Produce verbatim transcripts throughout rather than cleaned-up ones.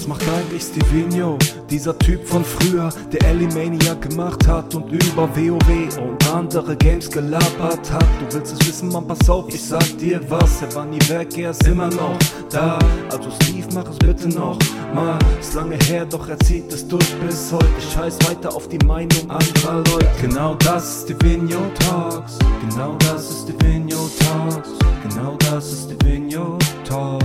Was macht eigentlich Stevino? Dieser Typ von früher, der Elimania gemacht hat und über WoW und andere Games gelabert hat. Du willst es wissen, Mann, pass auf, ich sag dir was. Er war nie weg, er ist immer noch da. Also Steve, mach es bitte noch mal. Ist lange her, doch er zieht es durch bis heute. Scheiß weiter auf die Meinung anderer Leute. Genau das ist Stevino Talks. Genau das ist Stevino Talks. Genau das ist Stevino Talks.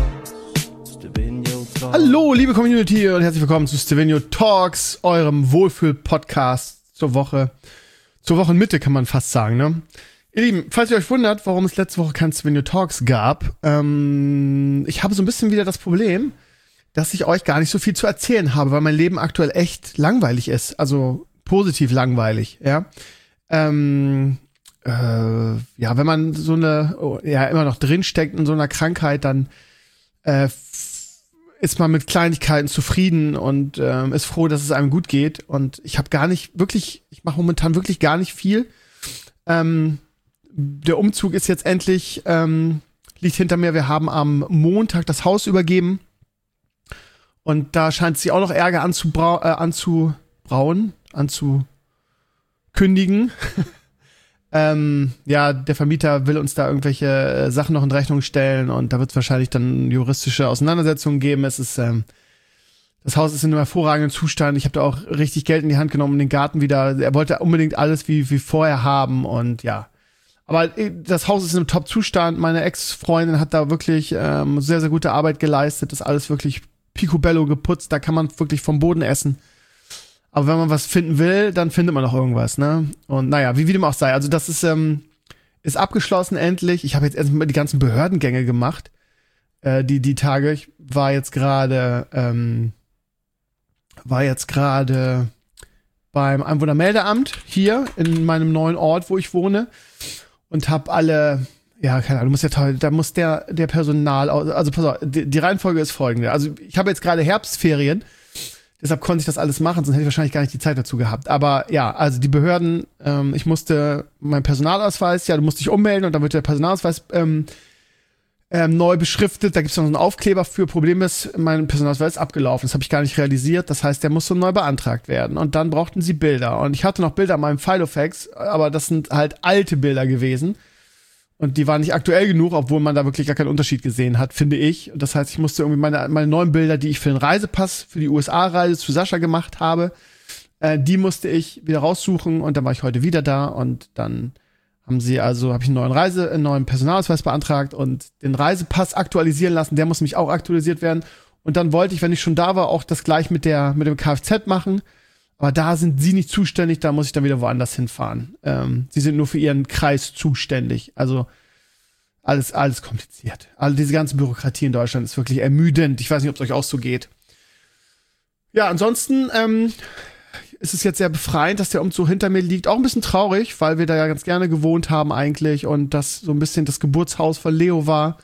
Hallo, liebe Community und herzlich willkommen zu Stevino Talks, eurem Wohlfühl-Podcast zur Woche, zur Wochenmitte kann man fast sagen, ne? Ihr Lieben, falls ihr euch wundert, warum es letzte Woche kein Stevino Talks gab, ähm, ich habe so ein bisschen wieder das Problem, dass ich euch gar nicht so viel zu erzählen habe, weil mein Leben aktuell echt langweilig ist, also positiv langweilig, ja. Ähm, äh, ja, wenn man so eine, oh, ja, immer noch drinsteckt in so einer Krankheit, dann äh, ist man mit Kleinigkeiten zufrieden und ähm, ist froh, dass es einem gut geht. Und ich habe gar nicht wirklich, ich mache momentan wirklich gar nicht viel. Ähm, der Umzug ist jetzt endlich, ähm, liegt hinter mir. Wir haben am Montag das Haus übergeben. Und da scheint sich auch noch Ärger anzubrau- äh, anzubrauen, anzukündigen. Ähm, ja, der Vermieter will uns da irgendwelche äh, Sachen noch in Rechnung stellen und da wird es wahrscheinlich dann juristische Auseinandersetzungen geben. Es ist, ähm, das Haus ist in einem hervorragenden Zustand. Ich habe da auch richtig Geld in die Hand genommen, um den Garten wieder. Er wollte unbedingt alles wie wie vorher haben und ja. Aber äh, das Haus ist in einem Top-Zustand. Meine Ex-Freundin hat da wirklich ähm, sehr, sehr gute Arbeit geleistet. Das ist alles wirklich picobello geputzt. Da kann man wirklich vom Boden essen. Aber wenn man was finden will, dann findet man noch irgendwas, ne? Und naja, wie, wie dem auch sei. Also das ist, ähm, ist abgeschlossen endlich. Ich habe jetzt erstmal die ganzen Behördengänge gemacht. Äh, die, die Tage. Ich war jetzt gerade, ähm, war jetzt gerade beim Einwohnermeldeamt hier in meinem neuen Ort, wo ich wohne. Und habe alle, ja, keine Ahnung, du musst ja toll, da muss der, der Personal, also pass auf, die, die Reihenfolge ist folgende. Also ich habe jetzt gerade Herbstferien. Deshalb konnte ich das alles machen, sonst hätte ich wahrscheinlich gar nicht die Zeit dazu gehabt. Aber ja, also die Behörden, ähm, ich musste meinen Personalausweis, ja, du musst dich ummelden und dann wird der Personalausweis ähm, ähm, neu beschriftet. Da gibt es noch einen Aufkleber für. Problem ist, mein Personalausweis ist abgelaufen. Das habe ich gar nicht realisiert. Das heißt, der musste neu beantragt werden. Und dann brauchten sie Bilder. Und ich hatte noch Bilder an meinem Filofax, aber das sind halt alte Bilder gewesen. Und die waren nicht aktuell genug, obwohl man da wirklich gar keinen Unterschied gesehen hat, finde ich. Das heißt, ich musste irgendwie meine, meine neuen Bilder, die ich für den Reisepass, für die U S A-Reise zu Sascha gemacht habe, äh, die musste ich wieder raussuchen und dann war ich heute wieder da und dann haben sie also, habe ich einen neuen Reise, einen neuen Personalausweis beantragt und den Reisepass aktualisieren lassen, der muss nämlich auch aktualisiert werden. Und dann wollte ich, wenn ich schon da war, auch das gleich mit der, mit dem Kfz machen. Aber da sind sie nicht zuständig, da muss ich dann wieder woanders hinfahren. Ähm, sie sind nur für ihren Kreis zuständig. Also alles, alles kompliziert. Also diese ganze Bürokratie in Deutschland ist wirklich ermüdend. Ich weiß nicht, ob es euch auch so geht. Ja, ansonsten ähm, ist es jetzt sehr befreiend, dass der Umzug hinter mir liegt. Auch ein bisschen traurig, weil wir da ja ganz gerne gewohnt haben eigentlich und das so ein bisschen das Geburtshaus von Leo war.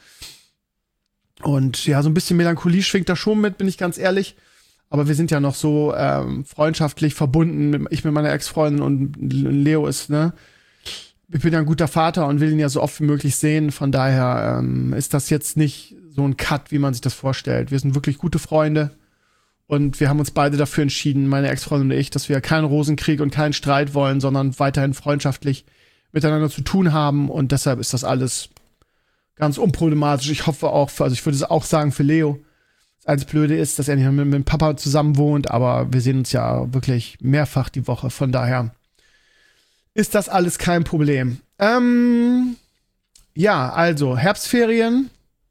Und ja, so ein bisschen Melancholie schwingt da schon mit, bin ich ganz ehrlich. Aber wir sind ja noch so ähm, freundschaftlich verbunden, ich mit meiner Ex-Freundin und Leo ist, ne? Ich bin ja ein guter Vater und will ihn ja so oft wie möglich sehen. Von daher ähm, ist das jetzt nicht so ein Cut, wie man sich das vorstellt. Wir sind wirklich gute Freunde und wir haben uns beide dafür entschieden, meine Ex-Freundin und ich, dass wir keinen Rosenkrieg und keinen Streit wollen, sondern weiterhin freundschaftlich miteinander zu tun haben. Und deshalb ist das alles ganz unproblematisch. Ich hoffe auch, für, also ich würde es auch sagen für Leo. Das einzige Blöde ist, dass er nicht mit, mit Papa zusammen wohnt, aber wir sehen uns ja wirklich mehrfach die Woche. Von daher ist das alles kein Problem. Ähm, ja, also Herbstferien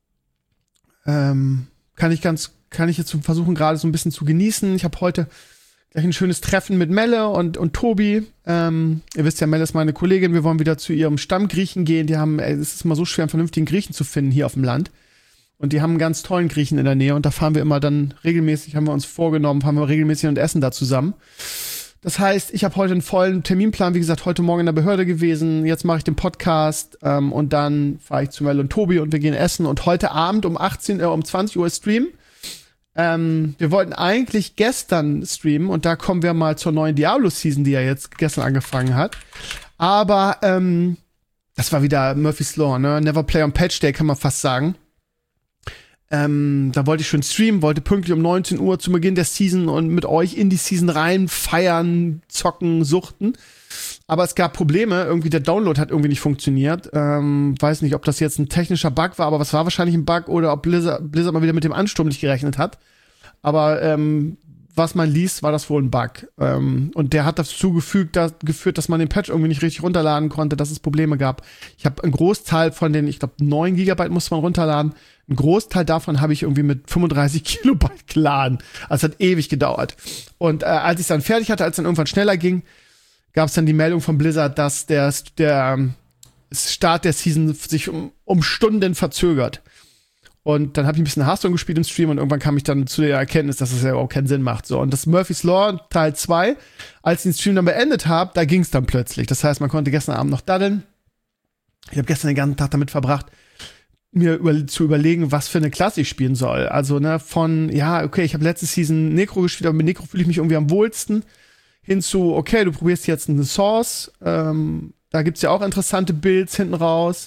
ähm, kann ich ganz, kann ich jetzt versuchen gerade so ein bisschen zu genießen. Ich habe heute gleich ein schönes Treffen mit Melle und und Tobi. Ähm, ihr wisst ja, Melle ist meine Kollegin. Wir wollen wieder zu ihrem Stammgriechen gehen. Die haben, ey, es ist immer so schwer, einen vernünftigen Griechen zu finden hier auf dem Land. Und die haben einen ganz tollen Griechen in der Nähe und da fahren wir immer dann regelmäßig, haben wir uns vorgenommen, fahren wir regelmäßig und essen da zusammen. Das heißt, ich habe heute einen vollen Terminplan, wie gesagt, heute Morgen in der Behörde gewesen, jetzt mache ich den Podcast ähm, und dann fahre ich zu Mel und Tobi und wir gehen essen und heute Abend um achtzehn, äh, um zwanzig Uhr streamen. Ähm, wir wollten eigentlich gestern streamen und da kommen wir mal zur neuen Diablo-Season, die ja jetzt gestern angefangen hat. Aber ähm, das war wieder Murphy's Law, ne? Never play on Patch Day, kann man fast sagen. Ähm, da wollte ich schon streamen, wollte pünktlich um neunzehn Uhr zu Beginn der Season und mit euch in die Season rein feiern, zocken, suchten. Aber es gab Probleme, irgendwie der Download hat irgendwie nicht funktioniert. Ähm, weiß nicht, ob das jetzt ein technischer Bug war, aber was war wahrscheinlich ein Bug oder ob Blizzard, Blizzard mal wieder mit dem Ansturm nicht gerechnet hat. Aber ähm, was man liest, war das wohl ein Bug. Ähm, und der hat dazu gefügt, dass, geführt, dass man den Patch irgendwie nicht richtig runterladen konnte, dass es Probleme gab. Ich habe einen Großteil von den, ich glaube, neun Gigabyte musste man runterladen. Ein Großteil davon habe ich irgendwie mit fünfunddreißig Kilobyte geladen. Also es hat ewig gedauert. Und äh, als ich es dann fertig hatte, als es dann irgendwann schneller ging, gab es dann die Meldung von Blizzard, dass der, der ähm, Start der Season sich um, um Stunden verzögert. Und dann habe ich ein bisschen Hearthstone gespielt im Stream und irgendwann kam ich dann zu der Erkenntnis, dass es ja auch keinen Sinn macht. So, und das Murphy's Law Teil zwei, als ich den Stream dann beendet habe, da ging es dann plötzlich. Das heißt, man konnte gestern Abend noch daddeln. Ich habe gestern den ganzen Tag damit verbracht, mir über, zu überlegen, was für eine Klasse ich spielen soll. Also, ne, von, ja, okay, ich habe letzte Season Necro gespielt, aber mit Necro fühle ich mich irgendwie am wohlsten. Hinzu, okay, du probierst jetzt eine Source. Ähm, da gibt's ja auch interessante Builds hinten raus.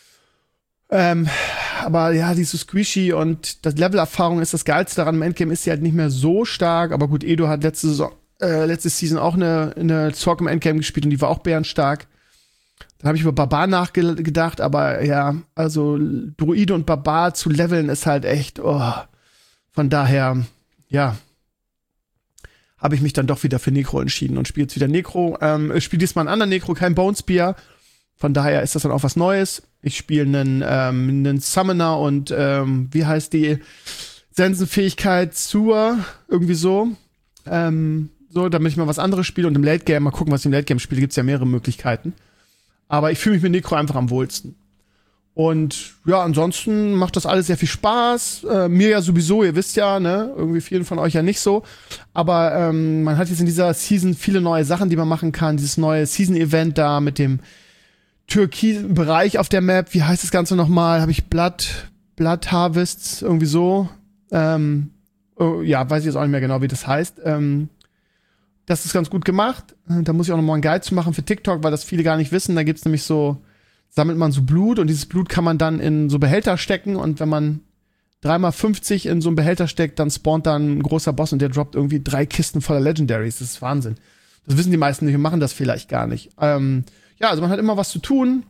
Ähm, aber ja, die ist so squishy und das Level-Erfahrung ist das Geilste daran. Im Endgame ist sie halt nicht mehr so stark. Aber gut, Edo hat letzte Saison, äh, letzte Season auch eine, eine Zork im Endgame gespielt und die war auch bärenstark. Dann habe ich über Barbar nachgedacht, aber ja, also Druide und Barbar zu leveln ist halt echt, oh. Von daher, ja, habe ich mich dann doch wieder für Necro entschieden und spiele jetzt wieder Necro. Ähm, ich spiele diesmal einen anderen Necro, kein Bonespear. Von daher ist das dann auch was Neues. Ich spiele einen, ähm, einen Summoner und ähm, wie heißt die Sensenfähigkeit zur, irgendwie so. Ähm, so, damit ich mal was anderes spiele und im Late Game mal gucken, was ich im Late Game spiele. Gibt's ja mehrere Möglichkeiten. Aber ich fühle mich mit Necro einfach am wohlsten. Und ja, ansonsten macht das alles sehr viel Spaß. Äh, mir ja sowieso, ihr wisst ja, ne, irgendwie vielen von euch ja nicht so. Aber ähm, man hat jetzt in dieser Season viele neue Sachen, die man machen kann. Dieses neue Season-Event da mit dem türkisen Bereich auf der Map. Wie heißt das Ganze nochmal? Habe ich Blood, Blood Harvests, irgendwie so. Ähm, oh, ja, weiß ich jetzt auch nicht mehr genau, wie das heißt. Ähm, das ist ganz gut gemacht. Da muss ich auch noch mal einen Guide zu machen für TikTok, weil das viele gar nicht wissen. Da gibt's nämlich so, sammelt man so Blut und dieses Blut kann man dann in so Behälter stecken und wenn man dreimal fünfzig in so einen Behälter steckt, dann spawnt dann ein großer Boss und der droppt irgendwie drei Kisten voller Legendaries. Das ist Wahnsinn. Das wissen die meisten nicht und machen das vielleicht gar nicht. Ähm, ja, also man hat immer was zu tun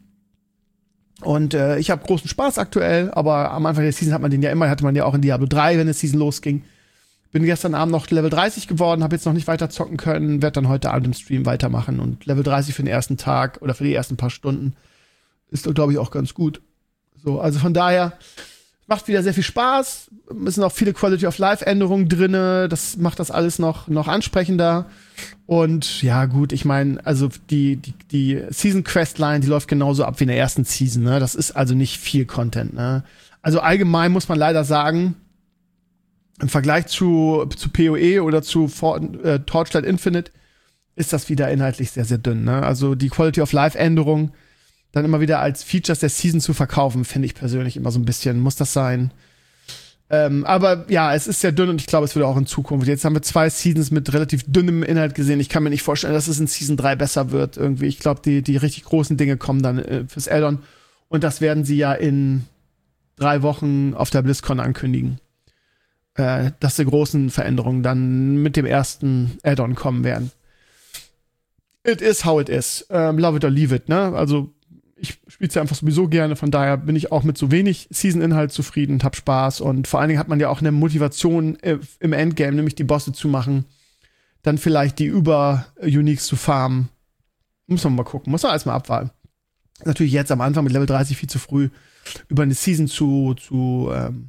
und äh, ich habe großen Spaß aktuell, aber am Anfang der Season hat man den ja immer, hatte man ja auch in Diablo drei, wenn die Season losging. Bin gestern Abend noch Level dreißig geworden, habe jetzt noch nicht weiter zocken können, werde dann heute Abend im Stream weitermachen und Level dreißig für den ersten Tag oder für die ersten paar Stunden ist, glaube ich, auch ganz gut. So, also von daher macht wieder sehr viel Spaß. Es sind auch viele Quality of Life Änderungen drinne. Das macht das alles noch noch ansprechender. Und ja, gut, ich meine, also die die die Season Questline, die läuft genauso ab wie in der ersten Season, ne? Das ist also nicht viel Content, ne? Also allgemein muss man leider sagen, im Vergleich zu zu PoE oder zu For- äh, Torchlight Infinite ist das wieder inhaltlich sehr sehr dünn, ne? Also die Quality of Life Änderung dann immer wieder als Features der Season zu verkaufen, finde ich persönlich immer so ein bisschen, muss das sein. Ähm, aber ja, es ist sehr dünn und ich glaube, es wird auch in Zukunft. Jetzt haben wir zwei Seasons mit relativ dünnem Inhalt gesehen. Ich kann mir nicht vorstellen, dass es in Season drei besser wird irgendwie. Ich glaube, die, die richtig großen Dinge kommen dann äh, fürs Add-on und das werden sie ja in drei Wochen auf der BlizzCon ankündigen. Äh, dass die großen Veränderungen dann mit dem ersten Add-on kommen werden. It is how it is. Ähm, love it or leave it, ne? Also ich spiele es ja einfach sowieso gerne, von daher bin ich auch mit so wenig Season-Inhalt zufrieden und hab Spaß und vor allen Dingen hat man ja auch eine Motivation äh, im Endgame, nämlich die Bosse zu machen, dann vielleicht die Über-Uniques zu farmen. Muss man mal gucken, muss man alles mal abwarten. Natürlich jetzt am Anfang mit Level dreißig viel zu früh über eine Season zu, zu ähm,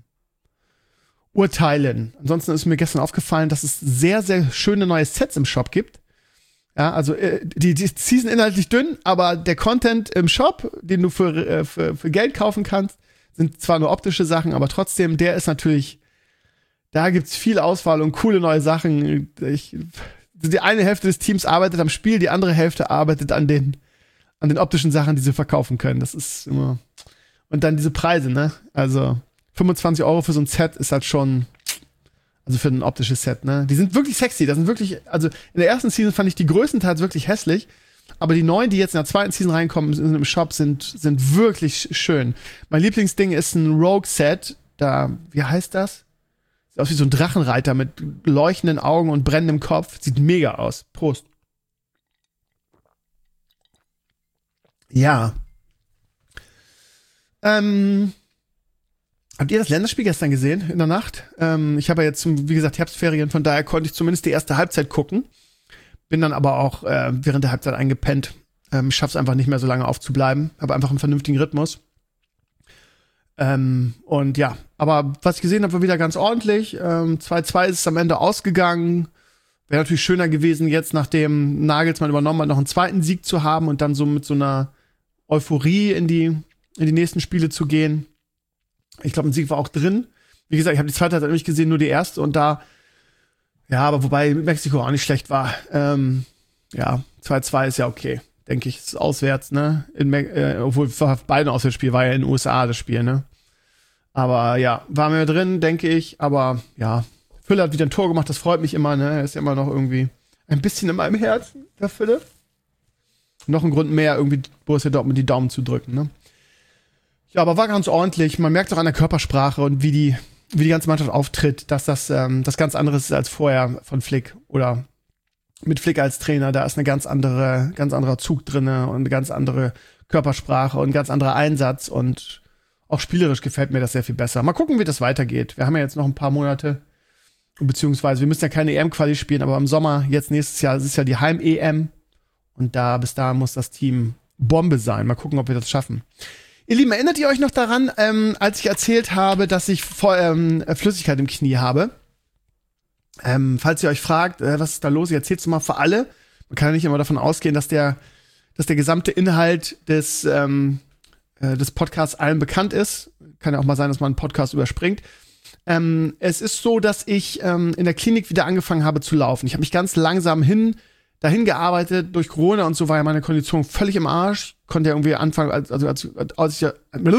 urteilen. Ansonsten ist mir gestern aufgefallen, dass es sehr, sehr schöne neue Sets im Shop gibt. Ja, also äh, die, die Season inhaltlich dünn, aber der Content im Shop, den du für, äh, für, für Geld kaufen kannst, sind zwar nur optische Sachen, aber trotzdem, der ist natürlich, da gibt's viel Auswahl und coole neue Sachen. Ich, die eine Hälfte des Teams arbeitet am Spiel, die andere Hälfte arbeitet an den, an den optischen Sachen, die sie verkaufen können. Das ist immer. Und dann diese Preise, ne? Also fünfundzwanzig Euro für so ein Set ist halt schon. Also für ein optisches Set, ne? Die sind wirklich sexy. Das sind wirklich, also in der ersten Season fand ich die größtenteils wirklich hässlich. Aber die neuen, die jetzt in der zweiten Season reinkommen im Shop, sind, sind wirklich schön. Mein Lieblingsding ist ein Rogue-Set. Da, wie heißt das? Sieht aus wie so ein Drachenreiter mit leuchtenden Augen und brennendem Kopf. Sieht mega aus. Prost. Ja. Ähm, habt ihr das Länderspiel gestern gesehen in der Nacht? Ähm, ich habe ja jetzt, wie gesagt, Herbstferien, von daher konnte ich zumindest die erste Halbzeit gucken. Bin dann aber auch äh, während der Halbzeit eingepennt. Ähm, schaff's einfach nicht mehr so lange aufzubleiben. Habe einfach einen vernünftigen Rhythmus. Ähm, und ja, aber was ich gesehen habe, war wieder ganz ordentlich. Ähm, zwei zwei ist es am Ende ausgegangen. Wäre natürlich schöner gewesen, jetzt nachdem Nagelsmann übernommen hat, noch einen zweiten Sieg zu haben und dann so mit so einer Euphorie in die, in die nächsten Spiele zu gehen. Ich glaube, ein Sieg war auch drin. Wie gesagt, ich habe die zweite Halbzeit nicht gesehen, nur die erste. Und da, ja, aber wobei Mexiko auch nicht schlecht war. Ähm, ja, zwei zwei ist ja okay, denke ich. Ist auswärts, ne? In Me- äh, obwohl beide Auswärtsspiel war ja in den U S A das Spiel, ne? Aber ja, war mir drin, denke ich. Aber ja, Fülle hat wieder ein Tor gemacht, das freut mich immer, ne? Er ist ja immer noch irgendwie ein bisschen in meinem Herzen, der Fülle. Noch ein Grund mehr, irgendwie Borussia Dortmund die Daumen zu drücken, ne? Ja, aber war ganz ordentlich. Man merkt auch an der Körpersprache und wie die, wie die ganze Mannschaft auftritt, dass das ähm, das ganz anderes ist als vorher von Flick oder mit Flick als Trainer. Da ist eine ganz andere, ganz anderer Zug drinne und eine ganz andere Körpersprache und ein ganz anderer Einsatz und auch spielerisch gefällt mir das sehr viel besser. Mal gucken, wie das weitergeht. Wir haben ja jetzt noch ein paar Monate, beziehungsweise wir müssen ja keine E M-Quali spielen, aber im Sommer, jetzt nächstes Jahr, es ist ja die Heim-E M und da, bis dahin muss das Team Bombe sein. Mal gucken, ob wir das schaffen. Ihr Lieben, erinnert ihr euch noch daran, ähm, als ich erzählt habe, dass ich voll, ähm, Flüssigkeit im Knie habe? Ähm, falls ihr euch fragt, äh, was ist da los, ich erzähl's mal für alle. Man kann ja nicht immer davon ausgehen, dass der, dass der gesamte Inhalt des, ähm, äh, des Podcasts allen bekannt ist. Kann ja auch mal sein, dass man einen Podcast überspringt. Ähm, es ist so, dass ich ähm, in der Klinik wieder angefangen habe zu laufen. Ich habe mich ganz langsam hin dahin gearbeitet. Durch Corona und so war ja meine Kondition völlig im Arsch. Konnte ja irgendwie anfangen, als, also als, als, ich,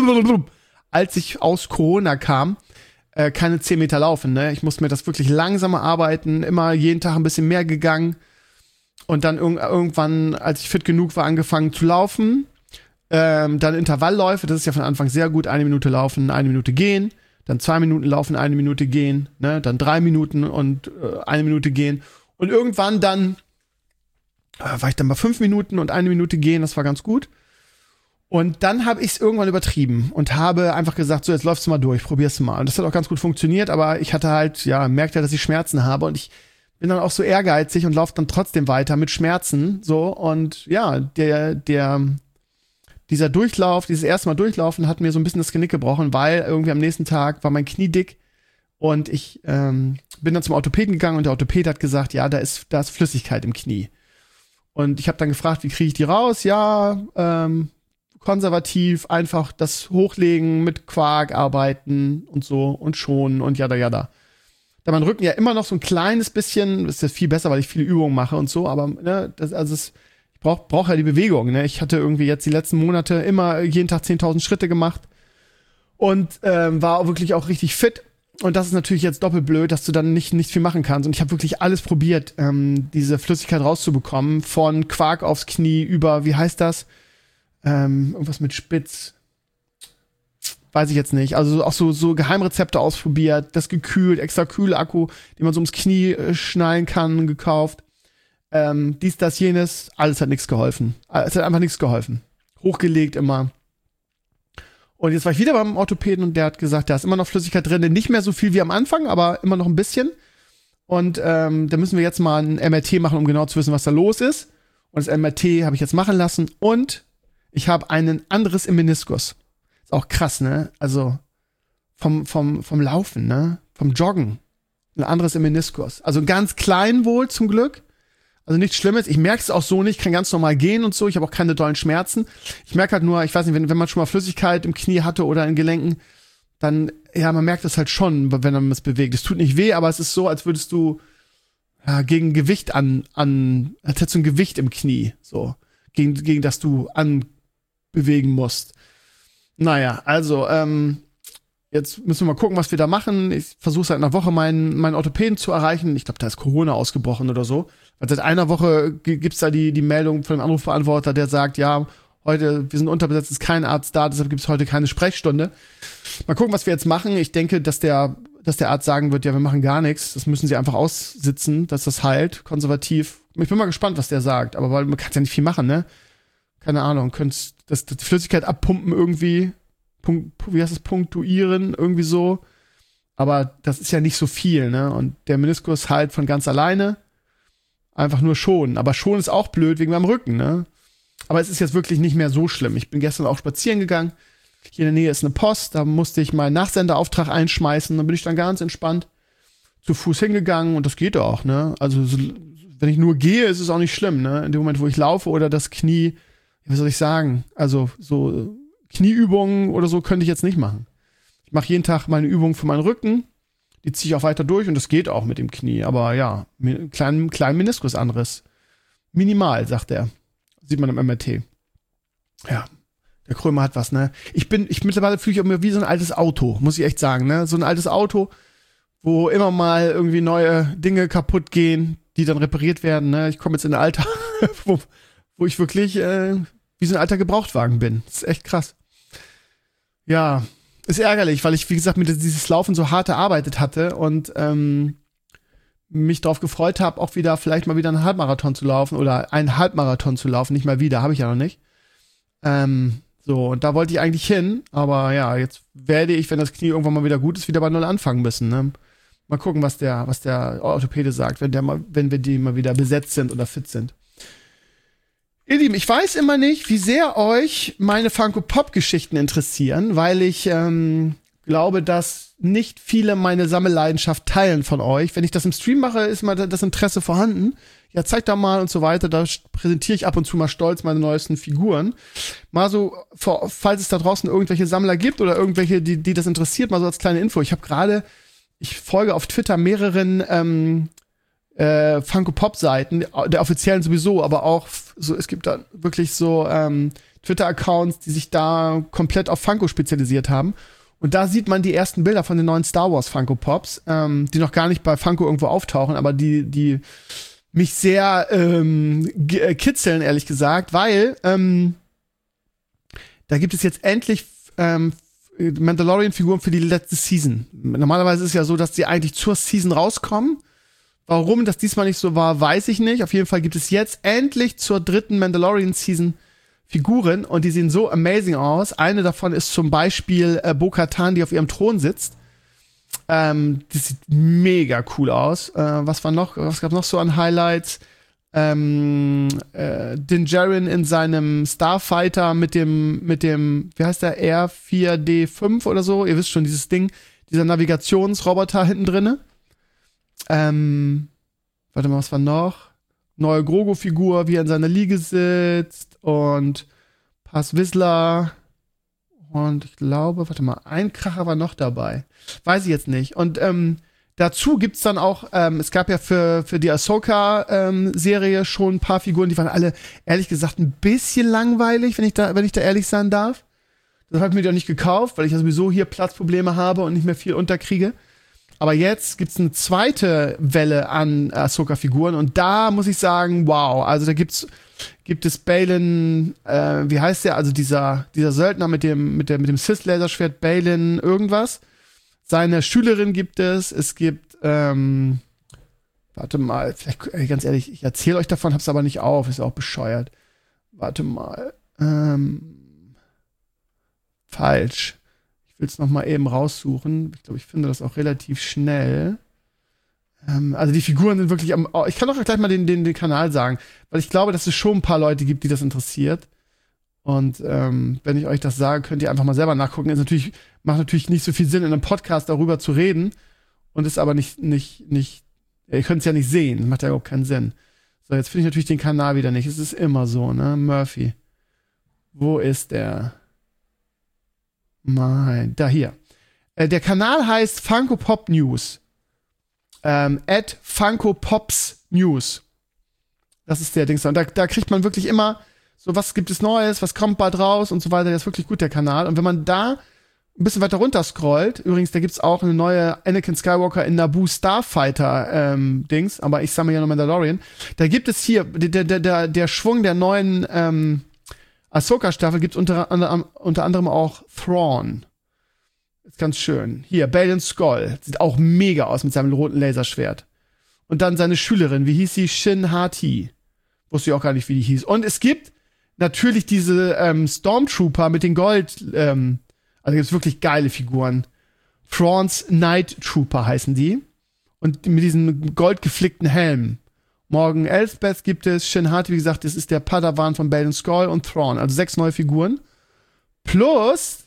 als ich aus Corona kam, äh, keine zehn Meter laufen. Ne? Ich musste mir das wirklich langsamer arbeiten, immer jeden Tag ein bisschen mehr gegangen. Und dann irg- irgendwann, als ich fit genug war, angefangen zu laufen. Ähm, dann Intervallläufe, das ist ja von Anfang sehr gut. Eine Minute laufen, eine Minute gehen. Dann zwei Minuten laufen, eine Minute gehen. Ne? Dann drei Minuten und äh, eine Minute gehen. Und irgendwann dann äh, war ich dann bei fünf Minuten und eine Minute gehen. Das war ganz gut. Und dann habe ich es irgendwann übertrieben und habe einfach gesagt, so, jetzt läufst du mal durch, probierst du mal. Und das hat auch ganz gut funktioniert, aber ich hatte halt, ja, merkt ja, dass ich Schmerzen habe und ich bin dann auch so ehrgeizig und laufe dann trotzdem weiter mit Schmerzen, so. Und ja, der, der, dieser Durchlauf, dieses erste Mal Durchlaufen hat mir so ein bisschen das Genick gebrochen, weil irgendwie am nächsten Tag war mein Knie dick und ich ähm, bin dann zum Orthopäden gegangen und der Orthopäd hat gesagt, ja, da ist, da ist Flüssigkeit im Knie. Und ich habe dann gefragt, wie kriege ich die raus? Ja, ähm, konservativ, einfach das Hochlegen, mit Quark arbeiten und so und schonen und jada jada. Da mein Rücken ja immer noch so ein kleines bisschen, ist das viel besser, weil ich viele Übungen mache und so, aber ne, das, also es, ich brauche brauch ja die Bewegung. Ne? Ich hatte irgendwie jetzt die letzten Monate immer jeden Tag zehntausend Schritte gemacht und ähm, war auch wirklich auch richtig fit. Und das ist natürlich jetzt doppelt blöd, dass du dann nicht, nicht viel machen kannst. Und ich habe wirklich alles probiert, ähm, diese Flüssigkeit rauszubekommen. Von Quark aufs Knie über, wie heißt das? Ähm, irgendwas mit Spitz. Weiß ich jetzt nicht. Also auch so, so Geheimrezepte ausprobiert, das gekühlt, extra Kühlakku, den man so ums Knie äh, schnallen kann, gekauft. Ähm, dies, das, jenes, alles hat nichts geholfen. Es hat einfach nichts geholfen. Hochgelegt immer. Und jetzt war ich wieder beim Orthopäden und der hat gesagt, da ist immer noch Flüssigkeit drin, nicht mehr so viel wie am Anfang, aber immer noch ein bisschen. Und ähm, da müssen wir jetzt mal ein M R T machen, um genau zu wissen, was da los ist. Und das M R T habe ich jetzt machen lassen und ich habe ein anderes im Meniskus. Ist auch krass, ne? Also vom, vom, vom Laufen, ne? Vom Joggen. Ein anderes im Meniskus. Also ganz klein wohl zum Glück. Also nichts Schlimmes. Ich merke es auch so nicht. Ich kann ganz normal gehen und so. Ich habe auch keine dollen Schmerzen. Ich merke halt nur, ich weiß nicht, wenn, wenn man schon mal Flüssigkeit im Knie hatte oder in Gelenken, dann, ja, man merkt das halt schon, wenn man es bewegt. Es tut nicht weh, aber es ist so, als würdest du ja, gegen Gewicht an, an, als hättest du ein Gewicht im Knie. So. Gegen, gegen das du anbewegen musst. Naja, also, ähm, jetzt müssen wir mal gucken, was wir da machen. Ich versuche seit einer Woche meinen, meinen Orthopäden zu erreichen. Ich glaube, da ist Corona ausgebrochen oder so. Weil seit einer Woche g- gibt's da die, die Meldung von dem Anrufbeantworter, der sagt, ja, heute, wir sind unterbesetzt, ist kein Arzt da, deshalb gibt es heute keine Sprechstunde. Mal gucken, was wir jetzt machen. Ich denke, dass der, dass der Arzt sagen wird, ja, wir machen gar nichts. Das müssen sie einfach aussitzen, dass das heilt, konservativ. Ich bin mal gespannt, was der sagt, aber weil man kann ja nicht viel machen, ne? Keine Ahnung, könntest das, das die Flüssigkeit abpumpen irgendwie, Punkt, wie heißt das, punktuieren, irgendwie so. Aber das ist ja nicht so viel, ne? Und der Meniskus halt von ganz alleine. Einfach nur schonen. Aber schonen ist auch blöd wegen meinem Rücken, ne? Aber es ist jetzt wirklich nicht mehr so schlimm. Ich bin gestern auch spazieren gegangen. Hier in der Nähe ist eine Post. Da musste ich meinen Nachsenderauftrag einschmeißen. Dann bin ich dann ganz entspannt zu Fuß hingegangen. Und das geht auch, ne? Also, so, wenn ich nur gehe, ist es auch nicht schlimm, ne? In dem Moment, wo ich laufe oder das Knie, wie soll ich sagen? Also, so Knieübungen oder so könnte ich jetzt nicht machen. Ich mache jeden Tag meine Übung für meinen Rücken. Die ziehe ich auch weiter durch und das geht auch mit dem Knie. Aber ja, kleinen kleinen Meniskusanriss. Minimal, sagt er. Sieht man im M R T. Ja, der Krömer hat was, ne? Ich bin, ich mittlerweile fühle ich mich wie so ein altes Auto, muss ich echt sagen, ne? So ein altes Auto, wo immer mal irgendwie neue Dinge kaputt gehen, die dann repariert werden, ne? Ich komme jetzt in ein Alter, wo, wo ich wirklich äh, wie so ein alter Gebrauchtwagen bin. Das ist echt krass. Ja, ist ärgerlich, weil ich, wie gesagt, mit dieses Laufen so hart erarbeitet hatte und ähm, mich darauf gefreut habe, auch wieder vielleicht mal wieder einen Halbmarathon zu laufen oder einen Halbmarathon zu laufen, nicht mal wieder, habe ich ja noch nicht. Ähm, so, und da wollte ich eigentlich hin, aber ja, jetzt werde ich, wenn das Knie irgendwann mal wieder gut ist, wieder bei Null anfangen müssen, ne? Mal gucken, was der, was der Orthopäde sagt, wenn der mal, wenn wir die mal wieder besetzt sind oder fit sind. Ihr Lieben, ich weiß immer nicht, wie sehr euch meine Funko-Pop-Geschichten interessieren, weil ich ähm, glaube, dass nicht viele meine Sammelleidenschaft teilen von euch. Wenn ich das im Stream mache, ist mal das Interesse vorhanden. Ja, zeig da mal und so weiter. Da präsentiere ich ab und zu mal stolz meine neuesten Figuren. Mal so, falls es da draußen irgendwelche Sammler gibt oder irgendwelche, die, die das interessiert, mal so als kleine Info. Ich habe gerade, ich folge auf Twitter mehreren ähm, äh, Funko-Pop-Seiten, der offiziellen sowieso, aber auch so, es gibt da wirklich so ähm, Twitter-Accounts, die sich da komplett auf Funko spezialisiert haben. Und da sieht man die ersten Bilder von den neuen Star Wars Funko Pops, ähm, die noch gar nicht bei Funko irgendwo auftauchen, aber die, die mich sehr ähm, g- kitzeln, ehrlich gesagt, weil ähm, da gibt es jetzt endlich ähm, Mandalorian-Figuren für die letzte Season. Normalerweise ist es ja so, dass die eigentlich zur Season rauskommen. Warum das diesmal nicht so war, weiß ich nicht. Auf jeden Fall gibt es jetzt endlich zur dritten Mandalorian-Season Figuren und die sehen so amazing aus. Eine davon ist zum Beispiel äh, Bo-Katan, die auf ihrem Thron sitzt. Ähm, das sieht mega cool aus. Äh, was war noch? Was gab noch so an Highlights? Ähm, äh, Din Djarin in seinem Starfighter mit dem, mit dem, wie heißt der, R vier D fünf oder so? Ihr wisst schon, dieses Ding, dieser Navigationsroboter hinten drinne. Ähm, warte mal, was war noch? Neue Grogu-Figur, wie er in seiner Liege sitzt und Paz Vizsla und ich glaube, warte mal, ein Kracher war noch dabei. Weiß ich jetzt nicht. Und ähm, dazu gibt's dann auch, ähm, es gab ja für, für die Ahsoka-Serie ähm, schon ein paar Figuren, die waren alle, ehrlich gesagt, ein bisschen langweilig, wenn ich da, wenn ich da ehrlich sein darf. Das habe ich mir doch nicht gekauft, weil ich ja sowieso hier Platzprobleme habe und nicht mehr viel unterkriege. Aber jetzt gibt's eine zweite Welle an Ahsoka-Figuren und da muss ich sagen, wow, also da gibt's gibt es Baylan, äh, wie heißt der, also dieser dieser Söldner mit dem mit der mit dem Sith-Laserschwert, Baylan irgendwas. Seine Schülerin gibt es, es gibt ähm, warte mal, vielleicht, ey, ganz ehrlich, ich erzähle euch davon, hab's aber nicht auf, ist auch bescheuert. Warte mal, ähm, falsch. Ich will es noch mal eben raussuchen. Ich glaube, ich finde das auch relativ schnell. Ähm, also die Figuren sind wirklich am. Oh, ich kann doch gleich mal den, den, den Kanal sagen, weil ich glaube, dass es schon ein paar Leute gibt, die das interessiert. Und ähm, wenn ich euch das sage, könnt ihr einfach mal selber nachgucken. Ist natürlich, macht natürlich nicht so viel Sinn, in einem Podcast darüber zu reden. Und ist aber nicht, nicht, nicht. Ja, ihr könnt es ja nicht sehen. Das macht ja überhaupt keinen Sinn. So, jetzt finde ich natürlich den Kanal wieder nicht. Es ist immer so, ne? Murphy. Wo ist der? Mein, da hier. Äh, der Kanal heißt Funko Pop News. Ähm, at Funko Pops News. Das ist der Dings. Und da, da kriegt man wirklich immer so, was gibt es Neues, was kommt bald raus und so weiter. Der ist wirklich gut, der Kanal. Und wenn man da ein bisschen weiter runter scrollt, übrigens, da gibt's auch eine neue Anakin Skywalker in Naboo Starfighter ähm, Dings, aber ich sammle ja noch Mandalorian. Da gibt es hier der, der, der, der Schwung der neuen ähm, Ahsoka-Staffel gibt's unter, unter, unter anderem auch Thrawn. Ist ganz schön. Hier, Baylan Skoll. Sieht auch mega aus mit seinem roten Laserschwert. Und dann seine Schülerin, wie hieß sie? Shin Hati. Wusste ich auch gar nicht, wie die hieß. Und es gibt natürlich diese ähm, Stormtrooper mit den Gold, ähm, also gibt's wirklich geile Figuren. Thrawns Night Trooper heißen die. Und mit diesem goldgeflickten Helm. Morgan Elsbeth gibt es, Shin Hati, wie gesagt, das ist der Padawan von Baylan Skoll und Thrawn. Also sechs neue Figuren. Plus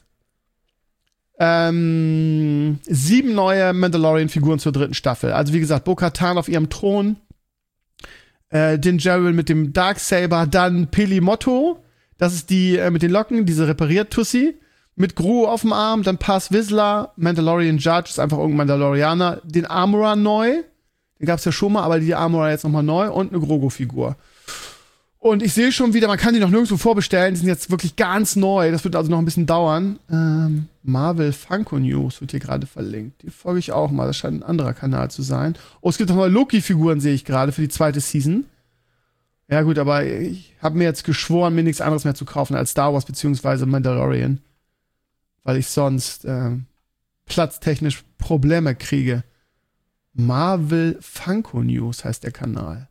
ähm, sieben neue Mandalorian-Figuren zur dritten Staffel. Also wie gesagt, Bo-Katan auf ihrem Thron, äh, Din Djarin mit dem Darksaber, dann Peli Motto, das ist die äh, mit den Locken, diese repariert Tussi, mit Gru auf dem Arm, dann Paz Vizsla, Mandalorian Judge, ist einfach irgendein Mandalorianer, den Armorer neu, den gab's ja schon mal, aber die Armorer jetzt nochmal neu und eine Grogu-Figur. Und ich sehe schon wieder, man kann die noch nirgendwo vorbestellen, die sind jetzt wirklich ganz neu, das wird also noch ein bisschen dauern. Ähm, Marvel Funko News wird hier gerade verlinkt, die folge ich auch mal, das scheint ein anderer Kanal zu sein. Oh, es gibt noch neue Loki-Figuren, sehe ich gerade, für die zweite Season. Ja gut, aber ich habe mir jetzt geschworen, mir nichts anderes mehr zu kaufen als Star Wars bzw. Mandalorian. Weil ich sonst ähm, platztechnisch Probleme kriege. Marvel Funko News heißt der Kanal.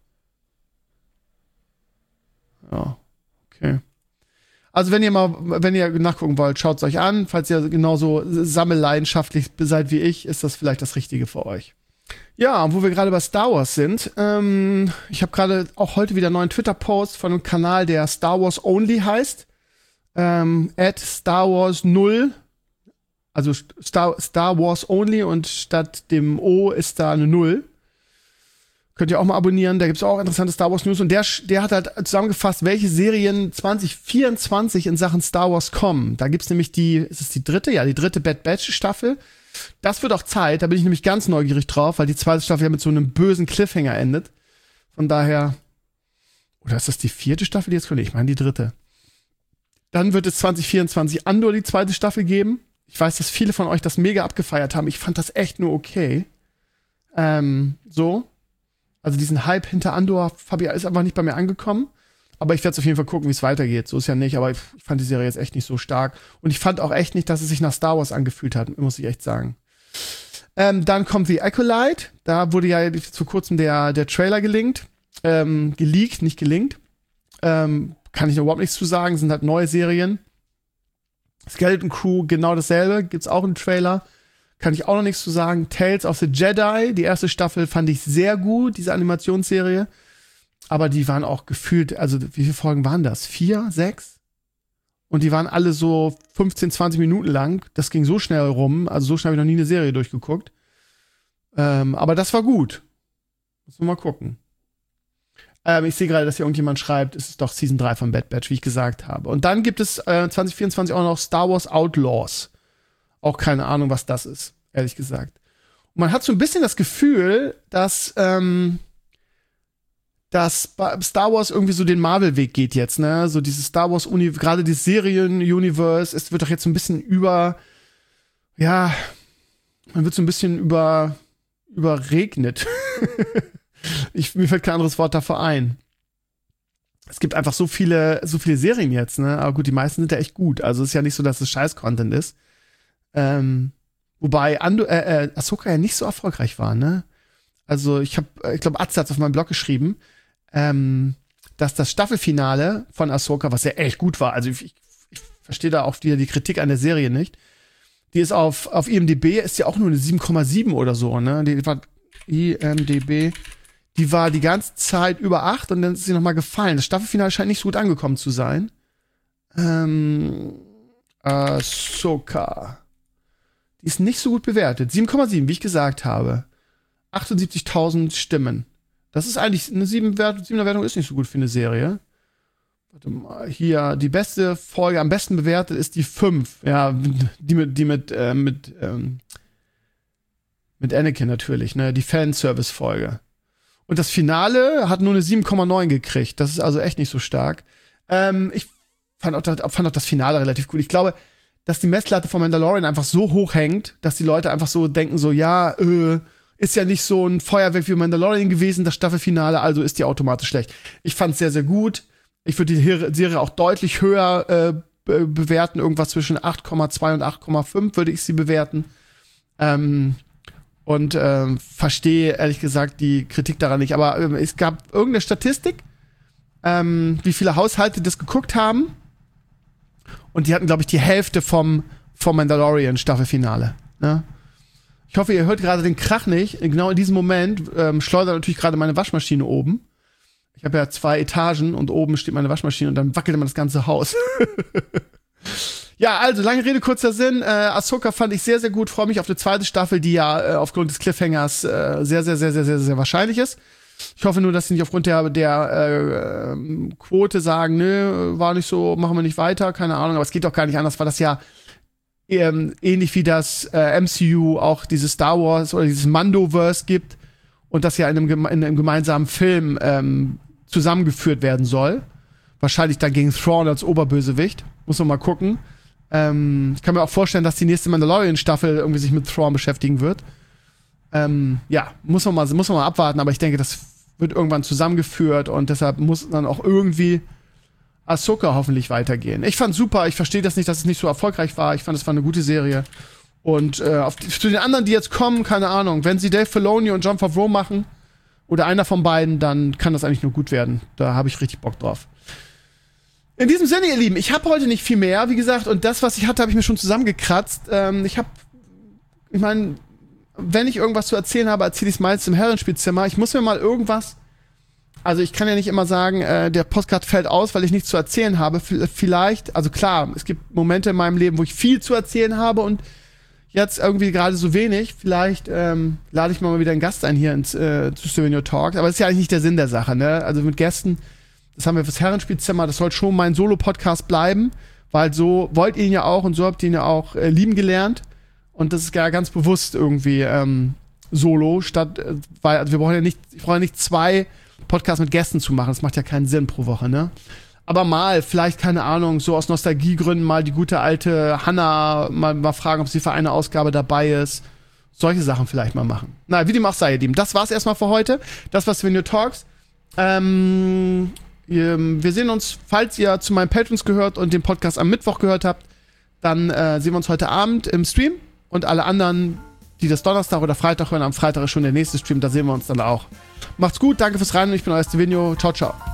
Ja, okay. Also wenn ihr mal, wenn ihr nachgucken wollt, schaut es euch an. Falls ihr genauso sammelleidenschaftlich seid wie ich, ist das vielleicht das Richtige für euch. Ja, und wo wir gerade bei Star Wars sind, ähm, ich habe gerade auch heute wieder einen neuen Twitter-Post von einem Kanal, der Star Wars Only heißt. Ähm, at Star Wars null. Also Star, Star Wars Only und statt dem O ist da eine Null. Könnt ihr auch mal abonnieren, da gibt's auch interessante Star Wars News. Und der, der hat halt zusammengefasst, welche Serien zwanzig vierundzwanzig in Sachen Star Wars kommen. Da gibt's nämlich die, ist es die dritte? Ja, die dritte Bad Batch Staffel. Das wird auch Zeit, da bin ich nämlich ganz neugierig drauf, weil die zweite Staffel ja mit so einem bösen Cliffhanger endet. Von daher, oder ist das die vierte Staffel, die jetzt kommt? Ich meine die dritte. Dann wird es zwanzig vierundzwanzig Andor die zweite Staffel geben. Ich weiß, dass viele von euch das mega abgefeiert haben. Ich fand das echt nur okay. Ähm, so. Also diesen Hype hinter Andor Fabia ist einfach nicht bei mir angekommen. Aber ich werde es auf jeden Fall gucken, wie es weitergeht. So ist ja nicht, aber ich, ich fand die Serie jetzt echt nicht so stark. Und ich fand auch echt nicht, dass es sich nach Star Wars angefühlt hat, muss ich echt sagen. Ähm, dann kommt The Acolyte. Da wurde ja vor kurzem der, der Trailer gelinkt. Ähm, geleakt, nicht gelinkt. Ähm, kann ich noch überhaupt nichts zu sagen. Sind halt neue Serien. Skeleton Crew, genau dasselbe. Gibt's auch einen Trailer. Kann ich auch noch nichts zu sagen. Tales of the Jedi, die erste Staffel fand ich sehr gut, diese Animationsserie. Aber die waren auch gefühlt, also wie viele Folgen waren das? Vier? Sechs? Und die waren alle so fünfzehn, zwanzig Minuten lang. Das ging so schnell rum. Also so schnell habe ich noch nie eine Serie durchgeguckt. Ähm, aber das war gut. Müssen wir mal gucken. Ähm, ich sehe gerade, dass hier irgendjemand schreibt, es ist doch Season drei von Bad Batch, wie ich gesagt habe. Und dann gibt es äh, zwanzig vierundzwanzig auch noch Star Wars Outlaws. Auch keine Ahnung, was das ist, ehrlich gesagt. Und man hat so ein bisschen das Gefühl, dass, ähm, dass Star Wars irgendwie so den Marvel-Weg geht jetzt, ne? So dieses Star Wars, gerade dieses Serien-Universe, es wird doch jetzt so ein bisschen über, ja, man wird so ein bisschen über, überregnet. ich, mir fällt kein anderes Wort dafür ein. Es gibt einfach so viele, so viele Serien jetzt, ne? Aber gut, die meisten sind ja echt gut. Also es ist ja nicht so, dass es Scheiß-Content ist. Ähm, wobei Ando, äh, äh, Ahsoka ja nicht so erfolgreich war, ne? Also ich habe, ich glaube, Atze hat auf meinem Blog geschrieben, ähm, dass das Staffelfinale von Ahsoka, was ja echt gut war, also ich, ich, ich verstehe da auch wieder die Kritik an der Serie nicht, die ist auf, auf I M D B, ist ja auch nur eine sieben Komma sieben oder so, ne? Die war I M D B, die war die ganze Zeit über acht und dann ist sie nochmal gefallen. Das Staffelfinale scheint nicht so gut angekommen zu sein. Ähm, Ahsoka. Die ist nicht so gut bewertet. sieben Komma sieben, wie ich gesagt habe. achtundsiebzigtausend Stimmen. Das ist eigentlich eine siebener Wertung, ist nicht so gut für eine Serie. Warte mal, hier, die beste Folge, am besten bewertet ist die fünf. Ja, die mit, die mit, äh, mit, ähm, mit Anakin natürlich, ne, die Fanservice-Folge. Und das Finale hat nur eine sieben Komma neun gekriegt. Das ist also echt nicht so stark. Ähm, ich fand auch, das, fand auch das Finale relativ gut. Ich glaube, dass die Messlatte von Mandalorian einfach so hoch hängt, dass die Leute einfach so denken, so, ja, äh, ist ja nicht so ein Feuerwerk wie Mandalorian gewesen, das Staffelfinale, also ist die automatisch schlecht. Ich fand's sehr, sehr gut. Ich würde die Serie auch deutlich höher äh, be- bewerten, irgendwas zwischen acht Komma zwei und acht Komma fünf würde ich sie bewerten. Ähm, und ähm, verstehe ehrlich gesagt die Kritik daran nicht. Aber ähm, es gab irgendeine Statistik, ähm, wie viele Haushalte das geguckt haben. Und die hatten, glaube ich, die Hälfte vom, vom Mandalorian-Staffelfinale. Ne? Ich hoffe, ihr hört gerade den Krach nicht. Genau in diesem Moment ähm, schleudert natürlich gerade meine Waschmaschine oben. Ich habe ja zwei Etagen und oben steht meine Waschmaschine und dann wackelt immer das ganze Haus. Ja, also, lange Rede, kurzer Sinn. Äh, Ahsoka fand ich sehr, sehr gut. Freue mich auf eine zweite Staffel, die ja äh, aufgrund des Cliffhangers äh, sehr, sehr, sehr, sehr, sehr, sehr wahrscheinlich ist. Ich hoffe nur, dass sie nicht aufgrund der, der äh, Quote sagen, nö, war nicht so, machen wir nicht weiter, keine Ahnung. Aber es geht doch gar nicht anders, weil das ja ähm, ähnlich wie das äh, M C U auch dieses Star Wars oder dieses Mandoverse gibt und das ja in einem, geme- in einem gemeinsamen Film ähm, zusammengeführt werden soll. Wahrscheinlich dann gegen Thrawn als Oberbösewicht. Muss man mal gucken. Ähm, ich kann mir auch vorstellen, dass die nächste Mandalorian-Staffel irgendwie sich mit Thrawn beschäftigen wird. Ähm, ja, muss man, mal, muss man mal abwarten, aber ich denke, das wird irgendwann zusammengeführt und deshalb muss dann auch irgendwie Ahsoka hoffentlich weitergehen. Ich fand's super, ich verstehe das nicht, dass es nicht so erfolgreich war. Ich fand, es war eine gute Serie. Und äh, auf die, zu den anderen, die jetzt kommen, keine Ahnung, wenn sie Dave Filoni und Jon Favreau machen oder einer von beiden, dann kann das eigentlich nur gut werden. Da habe ich richtig Bock drauf. In diesem Sinne, ihr Lieben, ich habe heute nicht viel mehr, wie gesagt, und das, was ich hatte, habe ich mir schon zusammengekratzt. Ähm, ich habe, ich meine, wenn ich irgendwas zu erzählen habe, erzähle ich es meist im Herrenspielzimmer. Ich muss mir mal irgendwas, also ich kann ja nicht immer sagen, äh, der Podcast fällt aus, weil ich nichts zu erzählen habe. V- vielleicht, also klar, es gibt Momente in meinem Leben, wo ich viel zu erzählen habe und jetzt irgendwie gerade so wenig. Vielleicht ähm, lade ich mal wieder einen Gast ein hier ins, äh, zu Souvenir Talks, aber das ist ja eigentlich nicht der Sinn der Sache, ne? Also mit Gästen, das haben wir fürs Herrenspielzimmer, das soll schon mein Solo-Podcast bleiben, weil so wollt ihr ihn ja auch und so habt ihr ihn ja auch äh, lieben gelernt. Und das ist ja ganz bewusst irgendwie ähm, solo, statt, äh, weil also wir brauchen ja nicht, ich brauche ja nicht zwei Podcasts mit Gästen zu machen. Das macht ja keinen Sinn pro Woche, ne? Aber mal, vielleicht, keine Ahnung, so aus Nostalgiegründen mal die gute alte Hannah mal, mal fragen, ob sie für eine Ausgabe dabei ist. Solche Sachen vielleicht mal machen. Na, wie dem auch sei, ihr Lieben. Das war's erstmal für heute. Das war's für New Talks. Ähm, wir sehen uns, falls ihr zu meinen Patrons gehört und den Podcast am Mittwoch gehört habt, dann äh, sehen wir uns heute Abend im Stream. Und alle anderen, die das Donnerstag oder Freitag hören, am Freitag ist schon der nächste Stream, da sehen wir uns dann auch. Macht's gut, danke fürs Rein und ich bin euer Stevenio. Ciao, ciao.